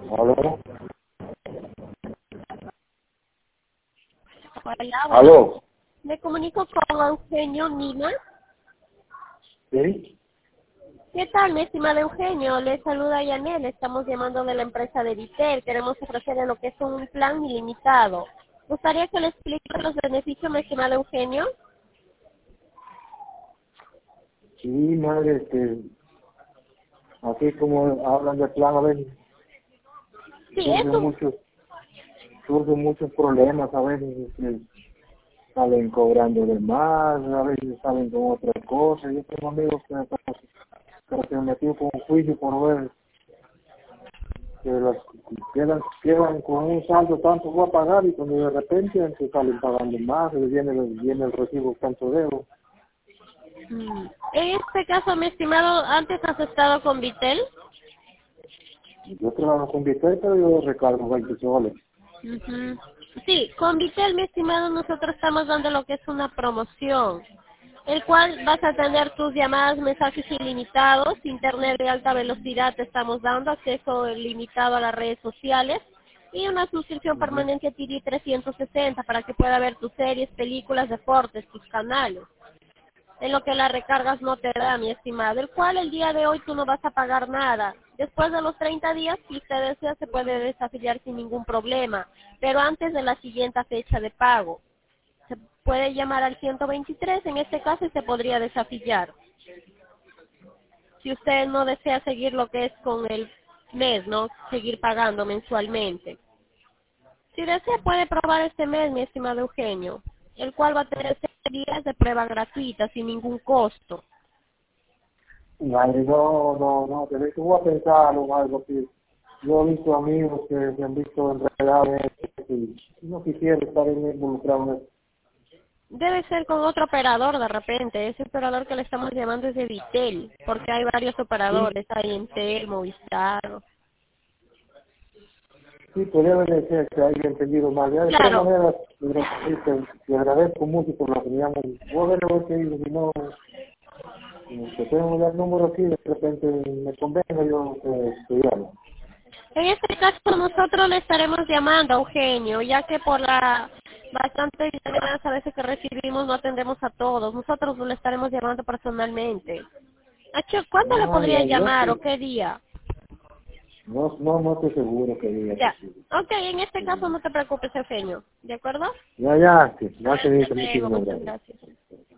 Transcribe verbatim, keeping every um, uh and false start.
¿Aló? Hola, bueno, ¿Aló? me comunico con Eugenio Nima. ¿Sí? ¿Qué tal, mi estimado Eugenio? Le saluda Yanel, estamos llamando de la empresa de Vitel. Queremos ofrecerle lo que es un plan ilimitado. ¿Gustaría que le explique los beneficios, mi estimado Eugenio? Sí, madre, este, así como hablan de plan, a veces Sí, es surgen un... muchos, surgen muchos problemas, a veces este, salen cobrando de más, a veces salen con otra cosa. Yo tengo amigos que, que se han metido con un juicio por ver que las quedan, quedan con un saldo tanto voy a pagar y cuando de repente se salen pagando más, les viene, les viene el recibo tanto debo. Mm. En este caso, mi estimado, ¿antes has estado con Vitel? Yo trabajo con Vitel, pero yo recargo veinte soles. Ujú. Sí, con Vitel, mi estimado, nosotros estamos dando lo que es una promoción, el cual vas a tener tus llamadas, mensajes ilimitados, internet de alta velocidad te estamos dando, acceso limitado a las redes sociales y una suscripción Ujú. permanente a T V trescientos sesenta para que pueda ver tus series, películas, deportes, tus canales. En lo que las recargas no te da, mi estimado, el cual el día de hoy tú no vas a pagar nada. Después de los treinta días, si usted desea, se puede desafiliar sin ningún problema, pero antes de la siguiente fecha de pago. Se puede llamar al ciento veintitrés, en este caso, y se podría desafiliar. Si usted no desea seguir lo que es con el mes, ¿no? Seguir pagando mensualmente. Si desea, puede probar este mes, mi estimado Eugenio, el cual va a tener seis días de prueba gratuita, sin ningún costo. Madre, no, no, no, pero es que voy a pensarlo, madre, porque yo he visto amigos que se han visto enredados en esto y no quisiera estar en involucrado en esto. Debe ser con otro operador de repente. Ese operador que le estamos llamando es de Vitel, porque hay varios Sí, operadores, hay Entel, Movistar. sí, podría haber ser que haya entendido mal. Ya, de todas Claro, maneras, le agradezco, le agradezco mucho por la opinión. Voy a ver lo que digo, si no, eh, que tengo ya el número aquí, de repente me convenga, yo eh, te llamo. en este caso nosotros le estaremos llamando a Eugenio, ya que por la bastante llamadas a veces que recibimos no atendemos a todos. Nosotros le estaremos llamando personalmente. Acho, ¿cuándo le Ah, podría ya, yo llamar o sí. qué día? No, no, no estoy seguro que diga que Ya. sí. Ok, en este caso Sí. no te preocupes, Eugenio. ¿De acuerdo? Ya, ya, sí, ya te Hasta dije luego, muchísimas muchas gracias. gracias.